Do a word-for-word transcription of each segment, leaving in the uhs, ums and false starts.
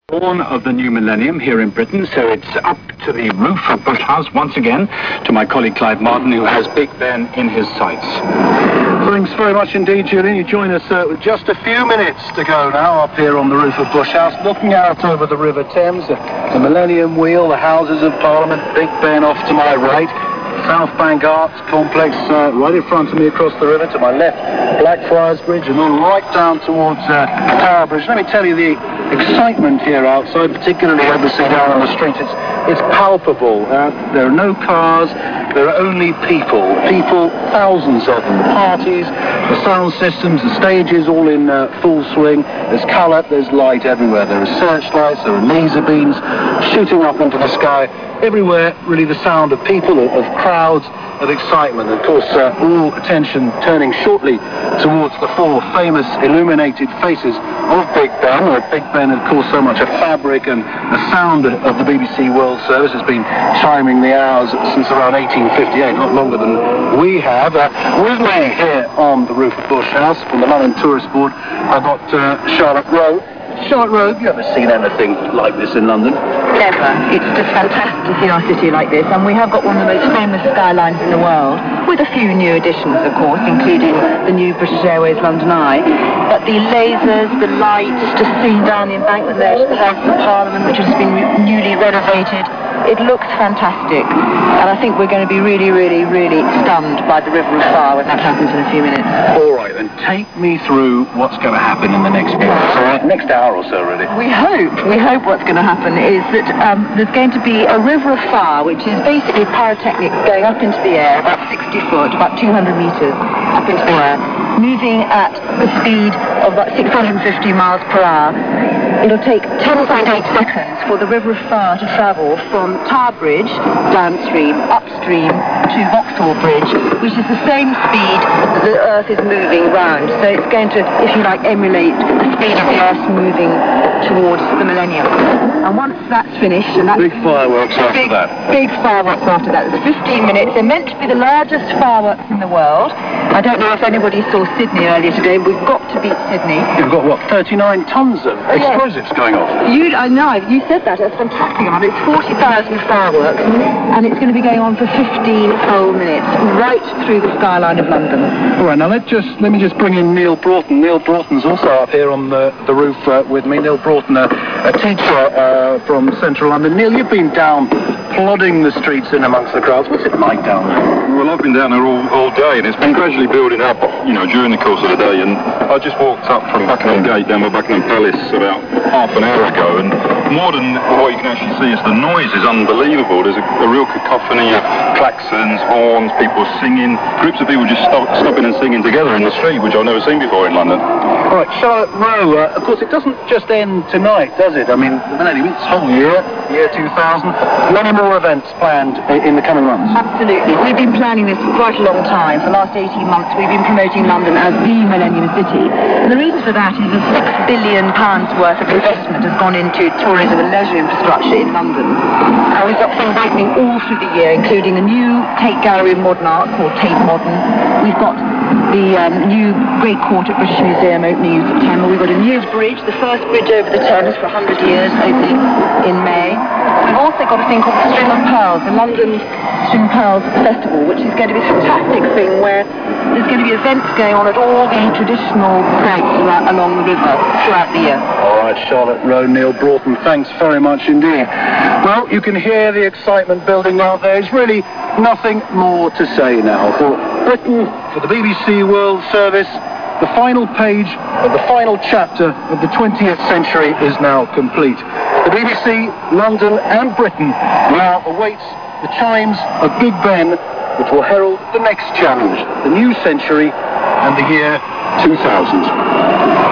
Dawn of the new millennium here in Britain, so it's up to the roof of Bush House once again to my colleague Clive Martin, who has Big Ben in his sights. Thanks very much indeed, Julian. You join us uh, with just a few minutes to go now up here on the roof of Bush House, looking out over the River Thames, the, the Millennium Wheel, the Houses of Parliament, Big Ben off to my right, South Bank Arts Complex uh, right in front of me across the river, to my left, Blackfriars Bridge, and on right down towards uh, Tower Bridge. Let me tell you the excitement here outside, particularly obviously down on the streets. It's, it's palpable. Uh, there are no cars, there are only people. People, thousands of them. The parties, the sound systems, the stages all in uh, full swing. There's colour, there's light everywhere. There are searchlights, there are laser beams shooting up into the sky. Everywhere, really, the sound of people, of, of crowds, of excitement. Of course, uh, all attention turning shortly towards the four famous illuminated faces of Big Ben. Uh, Big Ben, of course, so much a fabric, and the sound of the B B C World Service has been chiming the hours since around eighteen fifty-eight, not longer than we have. Uh, with me here on the roof of Bush House from the London Tourist Board, I've got uh, Charlotte Rowe. Charlotte Rowe, have you ever seen anything like this in London? Never. It's just fantastic to see our city like this, and we have got one of the most famous skylines in the world, with a few new additions, of course, including the new British Airways London Eye. But the lasers, the lights, just seeing down the embankment there to the House of Parliament, which has been newly renovated, it looks fantastic. And I think we're going to be really, really, really stunned by the River of Fire when that happens in a few minutes. All right, then take me through what's going to happen in the next few minutes, all right? Next hour or so, really. We hope, we hope what's going to happen is that um, there's going to be a river of fire, which is basically pyrotechnics going up into the air, about sixty foot, about two hundred metres up into the air, moving at the speed of about six hundred fifty miles per hour. It'll take ten point eight seconds for the river of fire to travel from Tower Bridge downstream, upstream to Vauxhall Bridge, which is the same speed that the Earth is moving round. So it's going to, if you like, emulate the speed of the Earth moving towards the millennium. And once that's finished, and that's big fireworks after big, that. Big fireworks after that. It's fifteen minutes. They're meant to be the largest fireworks in the world. I don't know if anybody saw Sydney earlier today. We've got to beat Sydney. You've got, what, thirty-nine tons of explosives yes. going off? You, I know, you said that. It's fantastic. I mean, it's forty thousand fireworks, and it's going to be going on for fifteen whole minutes, right through the skyline of London. All right, now let just let me just bring in Neil Broughton. Neil Broughton's also up here on the, the roof uh, with me. Neil Broughton, uh, a teacher uh, from central London. Neil, you've been down plodding the streets in amongst the crowds. What's it like down there? Well, I've been down there all, all day, and it's been gradually building up, you know, during the course of the day. And I just walked up from Buckingham Gate down by Buckingham Palace about half an hour ago, and more than what you can actually see is the noise is unbelievable. There's a, a real cacophony of klaxons, horns, people singing, groups of people just stop, stopping and singing together in the street, which I've never seen before in London. All right, Charlotte Rowe, uh, of course, it doesn't just end tonight, does it? I mean, the millennium, it's whole year, year two thousand. Many more events planned in the coming months. Absolutely. We've been planning this for quite a long time. For the last eighteen months, we've been promoting London as the Millennium City. And the reason for that is that six billion pounds worth of investment has gone into tourism and leisure infrastructure in London. And we've got things happening all through the year, including a new Tate Gallery of Modern Art called Tate Modern. We've got the um, new Great Court at British Museum opening in September. We've got a new bridge, the first bridge over the Thames for one hundred years, opening in May. We've also got a thing called the String of Pearls, the London String of Pearls Festival, which is going to be a fantastic thing where there's going to be events going on at all the traditional points along the river throughout the year. All right, Charlotte Rowe, Neil Broughton, thanks very much indeed. Well, you can hear the excitement building out there. There's really nothing more to say now. For Britain, for the B B C World Service, the final page of the final chapter of the twentieth century is now complete. The B B C, London and Britain now awaits the chimes of Big Ben, which will herald the next challenge, the new century and the year two thousand.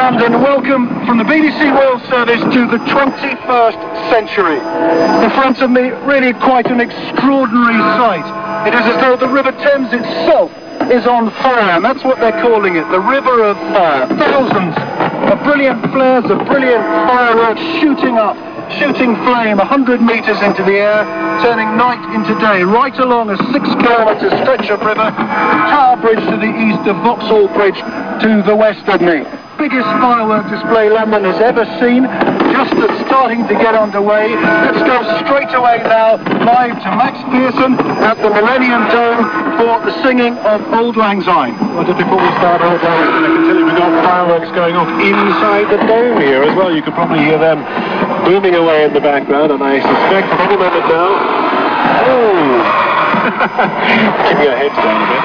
London, welcome from the B B C World Service to the twenty-first century. In front of me, really quite an extraordinary sight. It is as though the River Thames itself is on fire, and that's what they're calling it, the River of Fire. Thousands of brilliant flares, of brilliant fireworks shooting up, shooting flame one hundred metres into the air, turning night into day, right along a six kilometre stretch of river, from Tower Bridge to the east of Vauxhall Bridge to the west of me. Biggest firework display London has ever seen, just starting to get underway. Let's go straight away now, live to Max Pearson at the Millennium Dome for the singing of Auld Lang Syne. Well, just before we start Auld Lang Syne, I can tell you we've got fireworks going off inside the dome here as well. You can probably hear them booming away in the background, and I suspect at any moment now... Oh! Keeping our heads down a bit.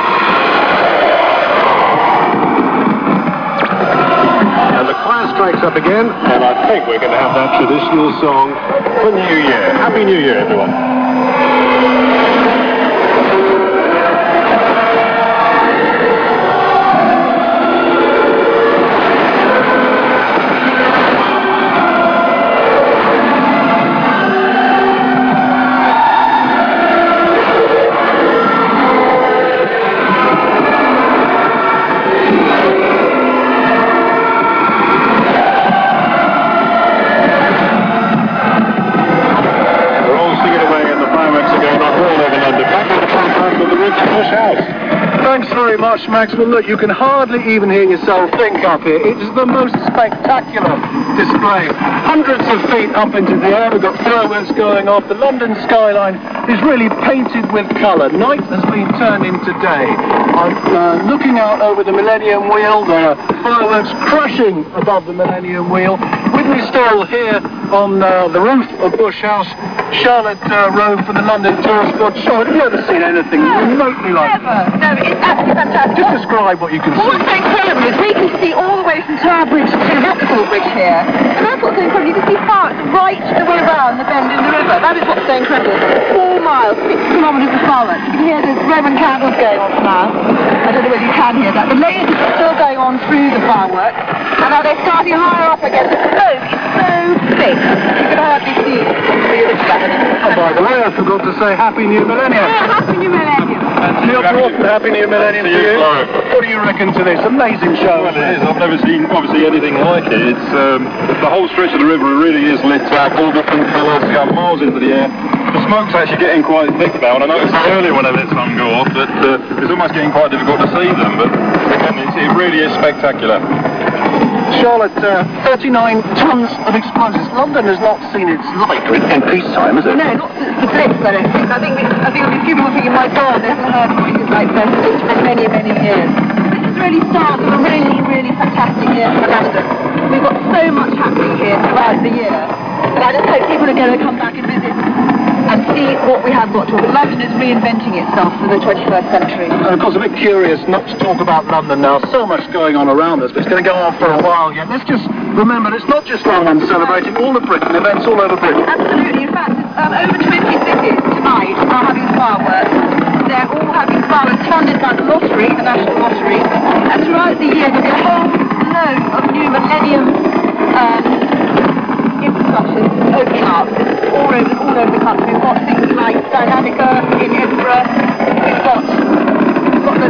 And the choir strikes up again, and I think we're going to have that traditional song for New Year. Happy New Year, everyone. Thanks very much, Max. Well, look, you can hardly even hear yourself think up here. It is the most spectacular display. Hundreds of feet up into the air. We've got fireworks going off. The London skyline is really painted with colour. Night has been turned into day. I'm uh, looking out over the Millennium Wheel. There are fireworks crashing above the Millennium Wheel. With me still here on uh, the roof of Bush House, Charlotte uh, Rowe from the London Tourist Board. Charlotte, have you ever seen anything no, remotely like never. No, it's absolutely fantastic. Just describe what you can What's see. so incredible is we can see all the way from Tower Bridge to Vauxhall Bridge here. And that's what's so incredible. You can see fireworks right the way around the bend in the river. That is what's so incredible. Four miles, six kilometres of fireworks. You can hear the Roman candles going on now. I don't know whether you can hear that. The lasers are still going on through the fireworks. And now they're starting higher up again. The smoke is so thick. You can hardly see it. Oh, by the way, I forgot to say Happy New Millennium. Yeah, Happy New Millennium. And Neil Broughton, Happy New Millennium to you. What do you reckon to this amazing show? Well, it is. I've never seen, obviously, anything like it. It's um, the whole stretch of the river really is lit up, all different colours, you got miles into the air. The smoke's actually getting quite thick now, and I noticed earlier when I let some go off that uh, it's almost getting quite difficult to see them, but again, it's, it really is spectacular. Charlotte, uh, thirty-nine tons of explosives. London has not seen its like in, in peacetime, has it? No, not since the Blitz, I don't think. I think, I think people are thinking, my God, they haven't heard noises like this for many, many years. This has really started a really, really fantastic year for London. We've got so much happening here throughout the year, and I just hope people are going to come back and visit and see what we have got to. But London is reinventing itself for the twenty-first century. And of course, a bit curious not to talk about London now. So much going on around us, but it's going to go on for a while yet. Let's just remember, it's not just London celebrating, all of Britain, events all over Britain. Absolutely. In fact, um, over twenty cities tonight are having fireworks. They're all having fireworks funded by the lottery, the National Lottery. And throughout the year, there'll be a whole load of new Millennium um, infrastructures opening up. All over, all over the country. We've got things like Dynamic Earth in Edinburgh. We've got, we've got the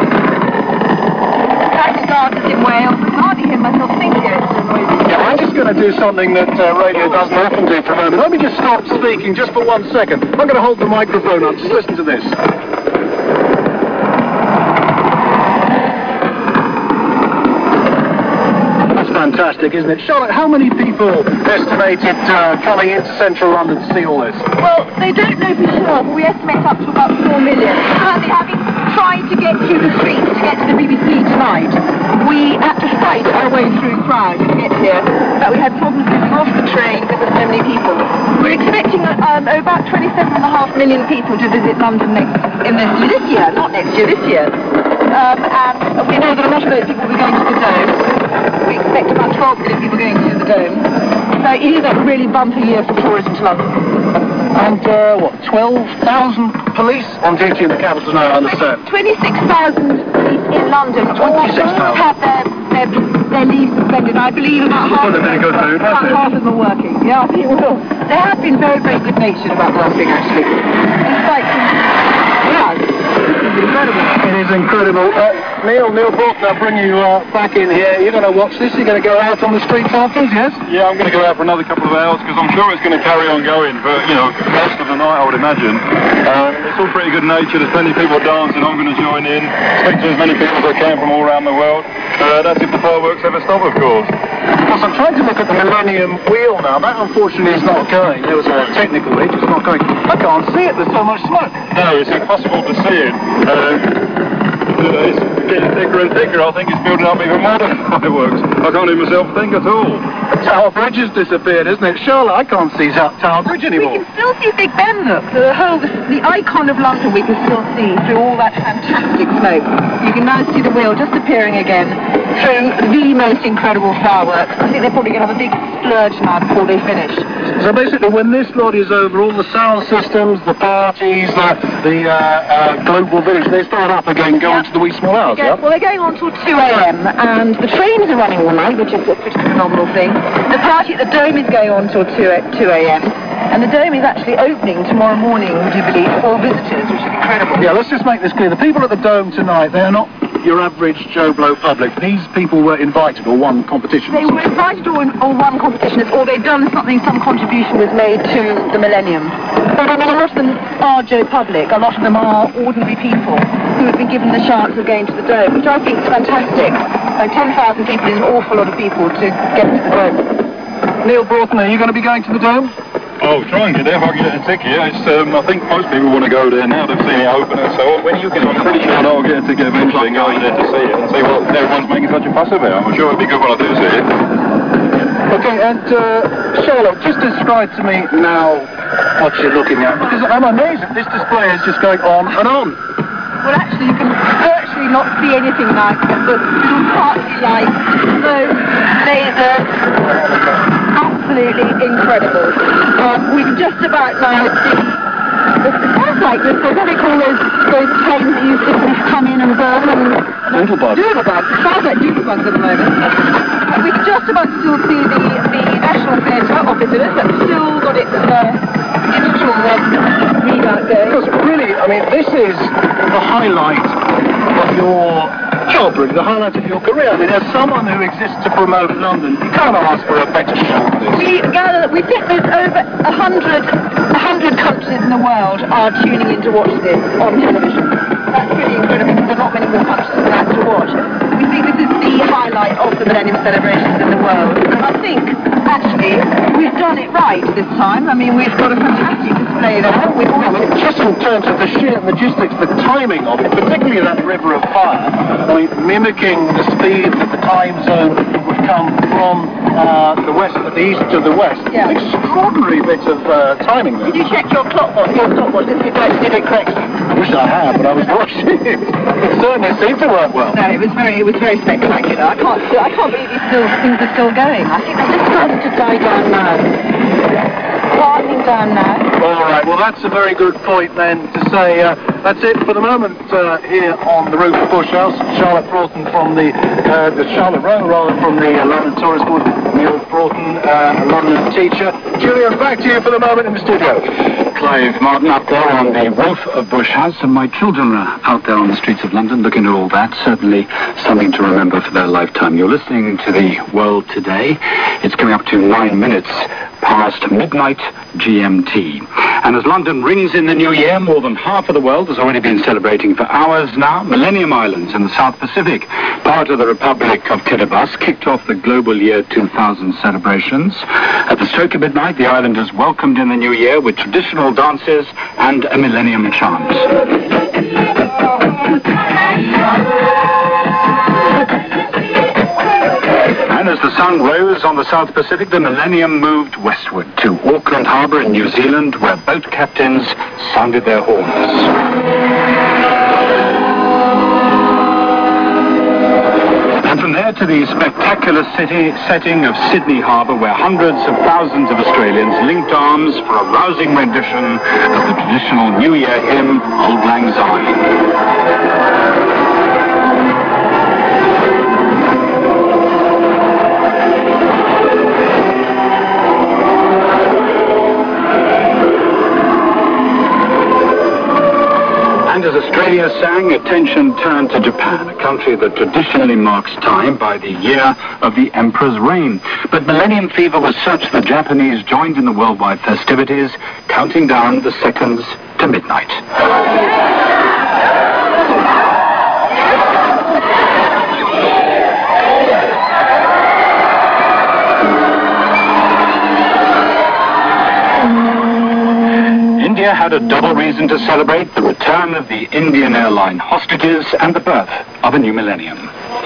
Castle Gardens in Wales. I can hardly hear myself think here. It's so noisy. Yeah, I'm just going to do something that uh, radio doesn't often do for a moment. Let me just stop speaking just for one second. I'm going to hold the microphone up. Just listen to this. Fantastic, isn't it? Charlotte, how many people estimated uh, coming into central London to see all this? Well, they don't know for sure, but we estimate up to about four million. Currently, having tried to get to the streets to get to the B B C tonight, we had to fight our way through crowds to get here. But we had problems getting off the train because there's so many people. We're expecting um, about twenty-seven and a half million people to visit London next in this, this year, not next year, this year. Um, and we know that a lot of those people will be going to the Dome. We expect about twelve million people going to the Dome. So it is a really bumper year for tourism to London. And, uh, what, twelve thousand police on duty in the capital now, I understand? twenty-six thousand police in London. twenty-six thousand. All have their their, their leave suspended. I believe about half, Well, they're good food, about half of them are working. Yeah, I think it will. They have been very, very good-natured about working, actually. Despite some... Yeah, this is incredible. It is incredible. Uh, Neil, Neil Broughton, I'll bring you uh, back in here. You're going to watch this? You're going to go out on the streets afterwards, yes? Yeah, I'm going to go out for another couple of hours because I'm sure it's going to carry on going for, you know, most of the night, I would imagine. Um, it's all pretty good nature. There's plenty of people dancing. I'm going to join in, speak to as many people as I can from all around the world. Uh, that's if the fireworks ever stop, of course. Well, I'm trying to look at the Millennium Wheel now. That, unfortunately, is not going. There was a technical hitch. It's not going. I can't see it. There's so much smoke. No, it's impossible to see it. Uh, it's getting thicker and thicker. I think it's building up even more than fireworks. I can't even myself think at all. The Tower Bridge has disappeared, isn't it? Charlotte, I can't see Tower Tower Bridge anymore. We can still see Big Ben, look. The whole, the icon of London we can still see through all that fantastic smoke. You can now see the wheel just appearing again through the most incredible fireworks. I think they're probably going to have a big splurge now before they finish. So basically, when this lot is over, all the sound systems, the parties, the, the uh, uh, global village, they start up again, going Yeah. to the wee small hours, They yeah? go- Well, they're going on till two a.m. and the trains are running all night, which is a pretty phenomenal thing. The party at the Dome is going on till two a.m. and the Dome is actually opening tomorrow morning, would you believe, for all visitors, which is incredible. Yeah, let's just make this clear. The people at the Dome tonight, they're not your average Joe Blow public. These people were invited or won competitions. They were invited or, or won competitions, or they've done something, some contribution was made to the Millennium. But I mean, a lot of them are Joe Public. A lot of them are ordinary people who have been given the chance of going to the Dome, which I think is fantastic. And ten thousand people is an awful lot of people to get to the Dome. Neil Broughton, are you going to be going to the Dome? Oh, try and get there if I can get a ticket. It's, um, I think most people want to go there now. They've seen it open and so on. When you can, I'm pretty sure I'll get a ticket eventually and go over there to see it and see what everyone's making such a fuss about. I'm sure it'll be good when I do see it. Okay, and uh, Charlotte, just describe to me now what you're looking at, because I'm amazed that this display is just going on and on. Well, actually, you can virtually not see anything like the little party lights, those lasers. Absolutely incredible. Um, we've just about now seen, it sounds like this, what do they call those, those planes that used to come in and burn and... Doodlebugs. Doodlebugs. It sounds like doodlebugs at the moment. Uh, we can just about still see the, the National Theatre opposite us, that's still got its uh, digital um, readout going. Because really, I mean, this is the highlight of your job, really, the highlight of your career. I mean, as someone who exists to promote London, you can't ask for a better show than this. We gather, we think there's over a hundred, a hundred countries in the world are tuning in to watch this on television. That's pretty incredible because there are not many more countries than that to watch. We think this is the highlight of the Millennium celebrations in the world. And I think, actually, we've done it right this time. I mean, we've got a fantastic display there. We've I mean, just in terms of the sheer logistics, the timing of it, particularly that river of fire, I mean, mimicking the speed that the time zone would come from uh, the west, the east to the west. Yeah. An extraordinary bit of uh, timing there. Did you check your clock watch? Your clock watch, if you don't did it correctly? I wish I had, but I was watching it. It certainly seemed to work well. No, it was very, it was very spectacular. I can't, I can't believe these still, things are still going. I think they're just starting to die down now. Quieting down now. All right, well, that's a very good point then to say uh, that's it for the moment uh, here on the roof of Bush House. Charlotte Broughton from the, uh, the Charlotte Row, rather, from the uh, London Tourist Board. Neil Broughton, uh, a London teacher. Julian, back to you for the moment in the studio. Clive Martin up there on the roof of Bush House, and my children are out there on the streets of London looking at all that. Certainly something to remember for their lifetime. You're listening to the World Today. It's coming up to nine minutes past midnight G M T. And as London rings in the new year, more than half of the world has already been celebrating for hours now. Millennium Islands in the South Pacific, part of the Republic of Kiribati, kicked off the global year two thousand celebrations. At the stroke of midnight, the islanders welcomed in the new year with traditional dances and a millennium chant. And as the sun rose on the South Pacific, the Millennium moved westward to Auckland Harbour in New Zealand, where boat captains sounded their horns. And from there to the spectacular city setting of Sydney Harbour, where hundreds of thousands of Australians linked arms for a rousing rendition of the traditional New Year hymn, Auld Lang Syne. And as Australia sang, attention turned to Japan, a country that traditionally marks time by the year of the emperor's reign. But millennium fever was such that Japanese joined in the worldwide festivities, counting down the seconds to midnight. India had a double reason to celebrate: the return of the Indian airline hostages and the birth of a new millennium.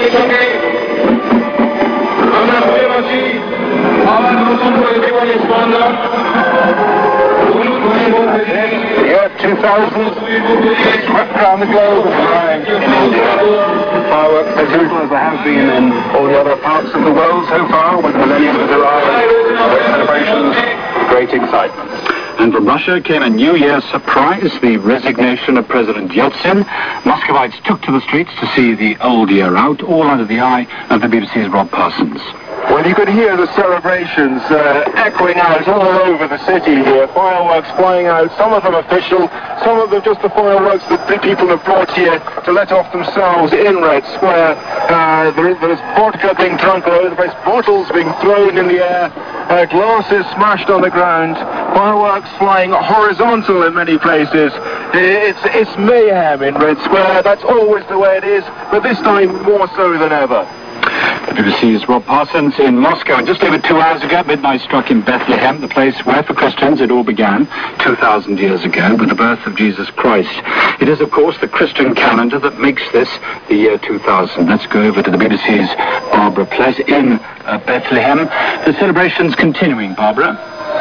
The year two thousand swept around the globe and flying in India. Fireworks as usual as there have been in all the other parts of the world so far when the millennium has arrived. Great celebrations, great excitement. And from Russia came a New Year surprise, the resignation of President Yeltsin. Muscovites took to the streets to see the old year out, all under the eye of the B B C's Rob Parsons. Well, you could hear the celebrations uh, echoing out all over the city here. Fireworks flying out, some of them official, some of them just the fireworks that the people have brought here to let off themselves in Red Square. Uh, there, there's vodka being drunk all over the place, bottles being thrown in the air, uh, glasses smashed on the ground, fireworks flying horizontal in many places. It's, it's mayhem in Red Square. That's always the way it is, but this time more so than ever. The B B C's Rob Parsons in Moscow. And just over two hours ago, midnight struck in Bethlehem, the place where for Christians it all began two thousand years ago with the birth of Jesus Christ. It is, of course, the Christian calendar that makes this the year two thousand. Let's go over to the B B C's Barbara Plett in uh, Bethlehem. The celebrations continuing, Barbara.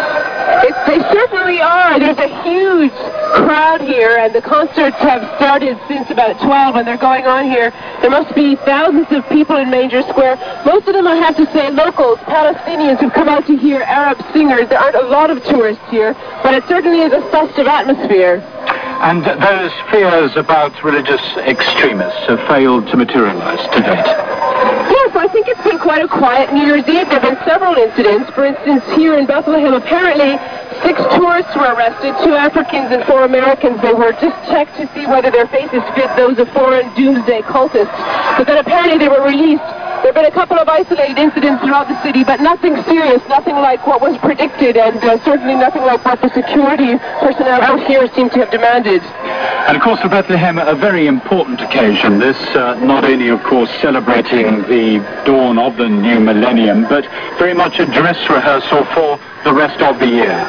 It, they certainly are. There's a huge crowd here, and the concerts have started since about twelve, and they're going on here. There must be thousands of people in Manger Square. Most of them, I have to say, locals, Palestinians who've come out to hear Arab singers. There aren't a lot of tourists here, but it certainly is a festive atmosphere. And those fears about religious extremists have failed to materialize to date. Yes, I think it's been quite a quiet New Year's Eve. There have been several incidents. For instance, here in Bethlehem, apparently six tourists were arrested, two Africans and four Americans. They were just checked to see whether their faces fit those of foreign doomsday cultists. But then apparently they were released. There have been a couple of isolated incidents throughout the city, but nothing serious, nothing like what was predicted, and uh, certainly nothing like what the security personnel out here seem to have demanded. And of course for Bethlehem, a very important occasion. This uh, not only, of course, celebrating the dawn of the new millennium, but very much a dress rehearsal for the rest of the year.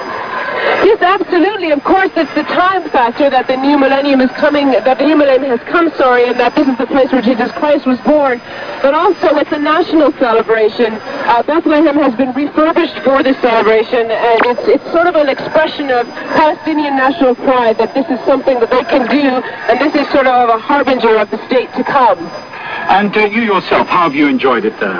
Yes, absolutely. Of course, it's the time factor that the new millennium is coming, that the new millennium has come, sorry, and that this is the place where Jesus Christ was born. But also, it's a national celebration. Uh, Bethlehem has been refurbished for this celebration, and it's, it's sort of an expression of Palestinian national pride that this is something that they can do, and this is sort of a harbinger of the state to come. And uh, you yourself, how have you enjoyed it there?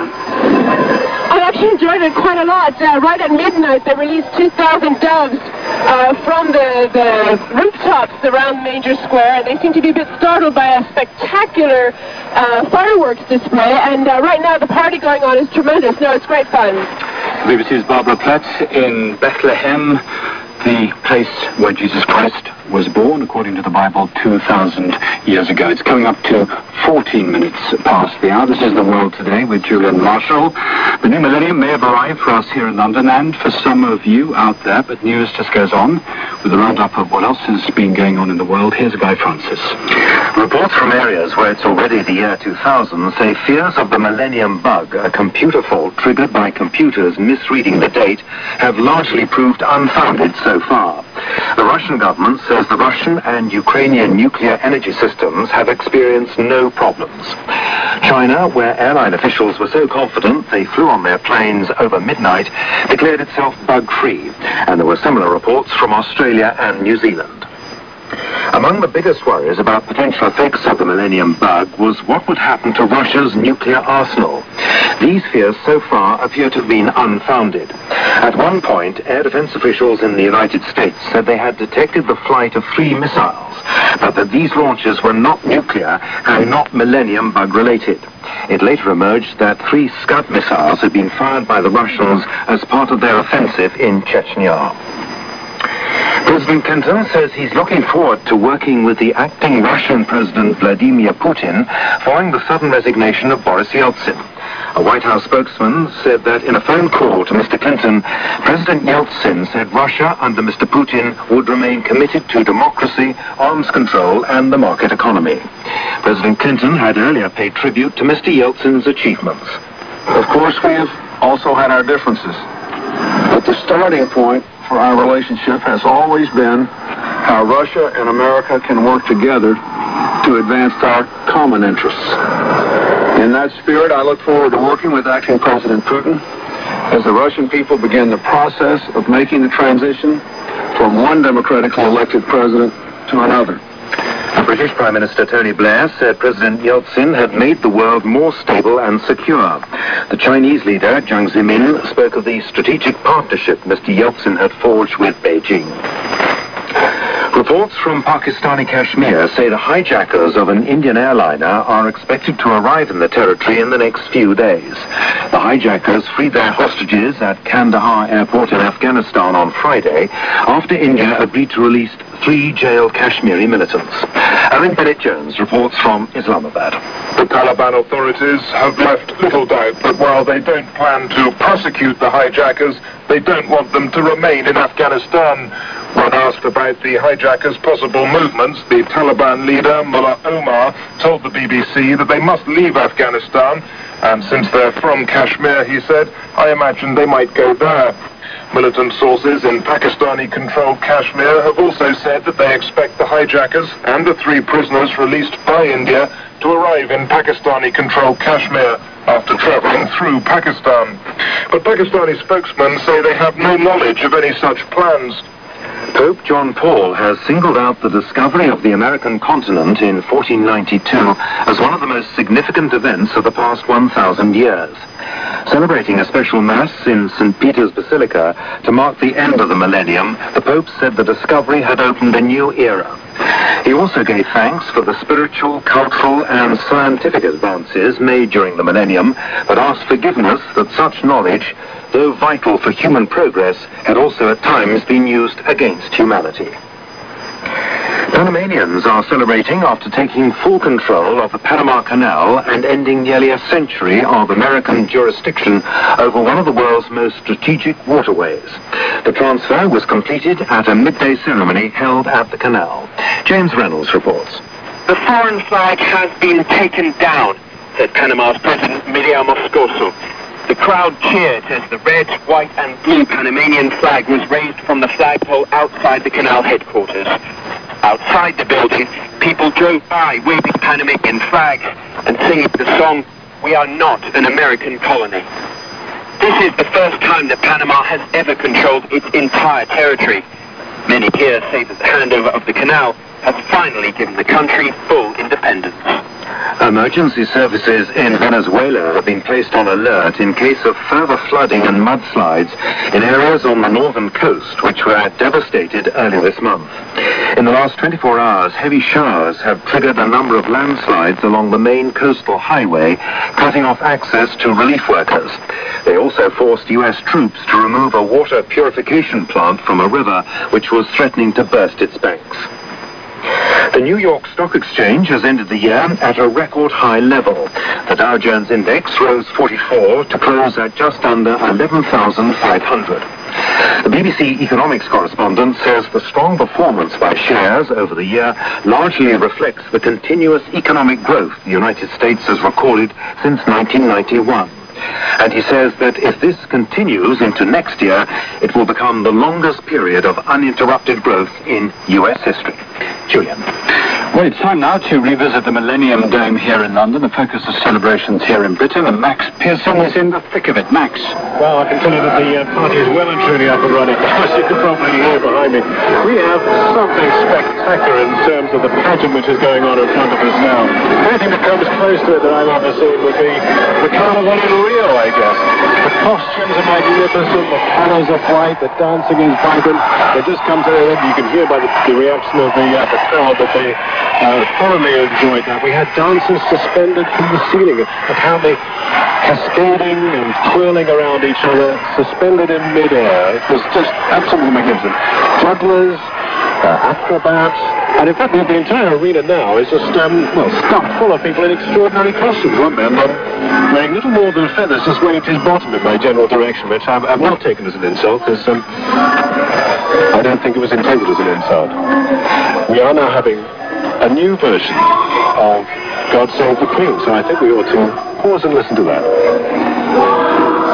I've actually enjoyed it quite a lot. Uh, right at midnight, they released two thousand doves uh, from the, the rooftops around Manger Square, and they seem to be a bit startled by a spectacular uh, fireworks display, and uh, right now the party going on is tremendous. No, it's great fun. B B C's Barbara Plett in Bethlehem, the place where Jesus Christ was born, according to the Bible, two thousand years ago. It's coming up to fourteen minutes past the hour. This is The World Today with Julian Marshall. The new millennium may have arrived for us here in London and for some of you out there, but news just goes on. With a roundup of what else has been going on in the world, here's Guy Francis. Reports from areas where it's already the year two thousand say fears of the millennium bug, a computer fault triggered by computers misreading the date, have largely proved unfounded so far. The Russian government says the Russian and Ukrainian nuclear energy systems have experienced no problems. China, where airline officials were so confident they flew on their planes over midnight, declared itself bug-free, and there were similar reports from Australia and New Zealand. Among the biggest worries about potential effects of the millennium bug was what would happen to Russia's nuclear arsenal. These fears so far appear to have been unfounded. At one point, air defense officials in the United States said they had detected the flight of three missiles, but that these launches were not nuclear and not millennium bug related. It later emerged that three Scud missiles had been fired by the Russians as part of their offensive in Chechnya. President Clinton says he's looking forward to working with the acting Russian President Vladimir Putin following the sudden resignation of Boris Yeltsin. A White House spokesman said that in a phone call to Mister Clinton, President Yeltsin said Russia under Mister Putin would remain committed to democracy, arms control, and the market economy. President Clinton had earlier paid tribute to Mister Yeltsin's achievements. Of course, we have also had our differences. But the starting point for our relationship has always been how Russia and America can work together to advance our common interests. In that spirit, I look forward to working with acting President Putin as the Russian people begin the process of making the transition from one democratically elected president to another. British Prime Minister Tony Blair said President Yeltsin had made the world more stable and secure. The Chinese leader, Jiang Zemin, spoke of the strategic partnership Mister Yeltsin had forged with Beijing. Reports from Pakistani Kashmir say the hijackers of an Indian airliner are expected to arrive in the territory in the next few days. The hijackers freed their hostages at Kandahar airport in Afghanistan on Friday after India agreed to release three jailed Kashmiri militants. Alan Bennett-Jones reports from Islamabad. The Taliban authorities have left little doubt that while they don't plan to prosecute the hijackers, they don't want them to remain in Afghanistan. When asked about the hijackers' possible movements, the Taliban leader, Mullah Omar, told the B B C that they must leave Afghanistan, and since they're from Kashmir, he said, I imagine they might go there. Militant sources in Pakistani-controlled Kashmir have also said that they expect the hijackers and the three prisoners released by India to arrive in Pakistani-controlled Kashmir after traveling through Pakistan. But Pakistani spokesmen say they have no knowledge of any such plans. Pope John Paul has singled out the discovery of the American continent in fourteen ninety-two as one of the most significant events of the past one thousand years. Celebrating a special Mass in Saint Peter's Basilica to mark the end of the millennium, the Pope said the discovery had opened a new era. He also gave thanks for the spiritual, cultural, and scientific advances made during the millennium, but asked forgiveness that such knowledge, though vital for human progress, had also at times been used against humanity. Panamanians are celebrating after taking full control of the Panama Canal and ending nearly a century of American jurisdiction over one of the world's most strategic waterways. The transfer was completed at a midday ceremony held at the canal. James Reynolds reports. The foreign flag has been taken down, said Panama's President Miriam Moscoso. The crowd cheered as the red, white and blue Panamanian flag was raised from the flagpole outside the canal headquarters. Outside the building, people drove by waving Panamanian flags and singing the song, We Are Not an American Colony. This is the first time that Panama has ever controlled its entire territory. Many here say that the handover of the canal has finally given the country full independence. Emergency services in Venezuela have been placed on alert in case of further flooding and mudslides in areas on the northern coast, which were devastated earlier this month. In the last twenty-four hours, heavy showers have triggered a number of landslides along the main coastal highway, cutting off access to relief workers. They also forced U S troops to remove a water purification plant from a river which was threatening to burst its banks. The New York Stock Exchange has ended the year at a record high level. The Dow Jones Index rose forty-four to close at just under eleven thousand five hundred. The B B C economics correspondent says the strong performance by shares over the year largely reflects the continuous economic growth the United States has recorded since nineteen ninety-one. And he says that if this continues into next year, it will become the longest period of uninterrupted growth in U S history. Julian. Well, it's time now to revisit the Millennium Dome here in London, the focus of celebrations here in Britain, and Max Pearson is in the thick of it. Max. Well, I can tell you that the uh, party is well and truly up and running. As you can probably hear behind me, we have something spectacular factor in terms of the pageant which is going on in front of us now. Anything that comes close to it that I've ever seen would be the Carnival in Rio, I guess. The costumes are magnificent, the colours are bright, the dancing is vibrant. They just come to the end. You can hear by the, the reaction of the, uh, the crowd that they uh, thoroughly enjoyed that. We had dancers suspended from the ceiling, apparently cascading and twirling around each other, suspended in midair. It was just absolutely magnificent. Jugglers, uh, acrobats, and in fact the, the entire arena now is just, um, well, stuffed full of people in extraordinary costumes. One man um, wearing little more than feathers just waved his bottom in my general direction, which I've, I've not taken as an insult, because um, I don't think it was intended as an insult. We are now having a new version of God Save the Queen, so I think we ought to pause and listen to that.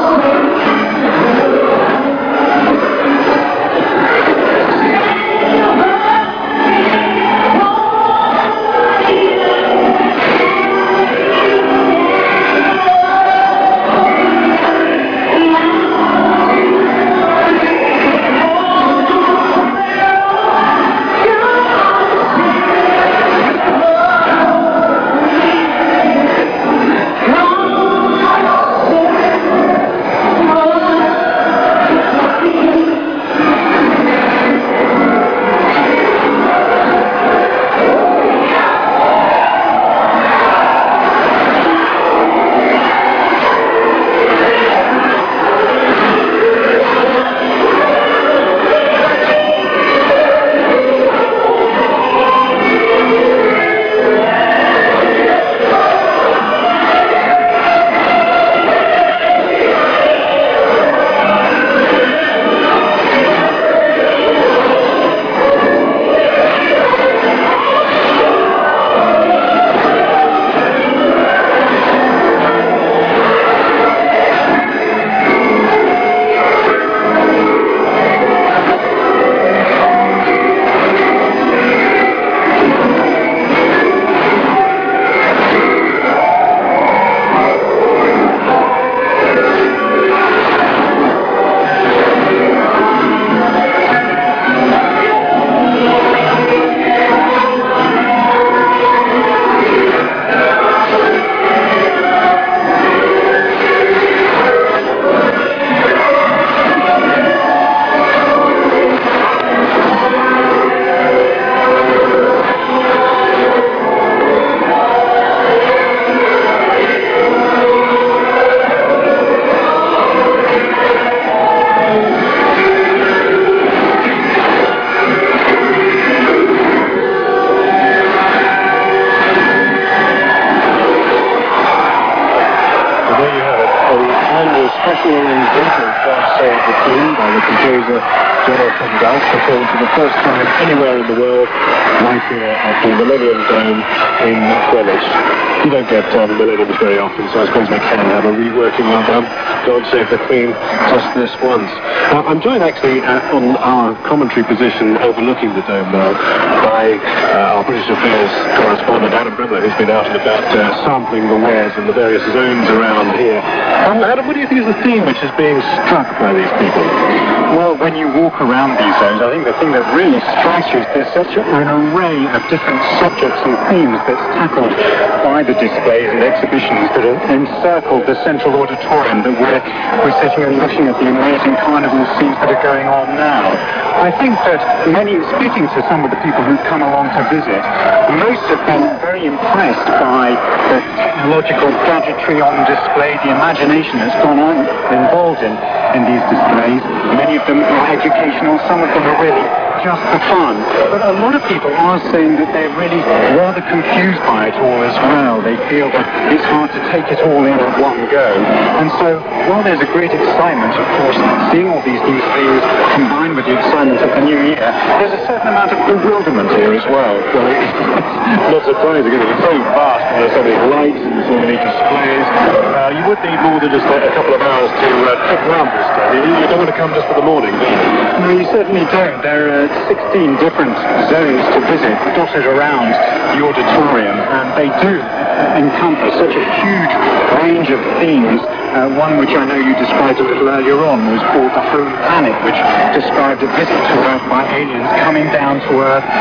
Performed for the first time anywhere in the world, right here at the Millennium Dome in Greenwich. You don't get um, Millenniums very often, so I suppose we can have a reworking of um, God Save the Queen just this once. Now, I'm joined actually uh, on our commentary position overlooking the Dome now by uh, our British Affairs correspondent Adam Brimler, who's been out and about uh, sampling the wares in the various zones around here. Um, Adam, what do you think is the theme which is being struck by these people? Well, when you walk around these zones, I think the thing that really strikes you is there's such an array of different subjects and themes that's tackled by the displays and exhibitions that have encircled the central auditorium that we're, we're sitting and looking at the amazing carnival scenes that are going on now. I think that many, speaking to some of the people who've come along to visit, most have been very impressed by the technological gadgetry on display, the imagination that's gone on involved in, in these displays. Many of them are educational, some of them are really just for fun. But a lot of people are saying that they're really rather confused by it all as well. They feel that it's hard to take it all in at one go. And so, while there's a great excitement, of course, seeing all these new things combined with the excitement of the new year, there's a certain amount of bewilderment here as well. Well, it's not surprising, because it's so vast, and there's so many lights and so many displays. Uh, you would need more than just a, a couple of hours to uh, trip around this stuff. You, you don't want to come just for the morning, do you? No, you certainly don't. There are sixteen different zones to visit dotted around the auditorium, and they do encompass such a huge range of themes. Uh, one which I know you described a little earlier on was called the Home Planet, which described a visit to Earth by aliens coming down to Earth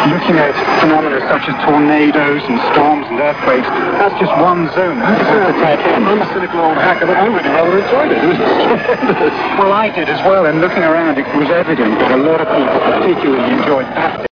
looking at phenomena such as tornadoes and storms and earthquakes. That's just one zone. Who deserves to take in? I'm a cynical old hacker, but I really rather enjoyed it. It was tremendous. Well, I did as well, and looking around, it was evident that a lot of people particularly enjoyed that.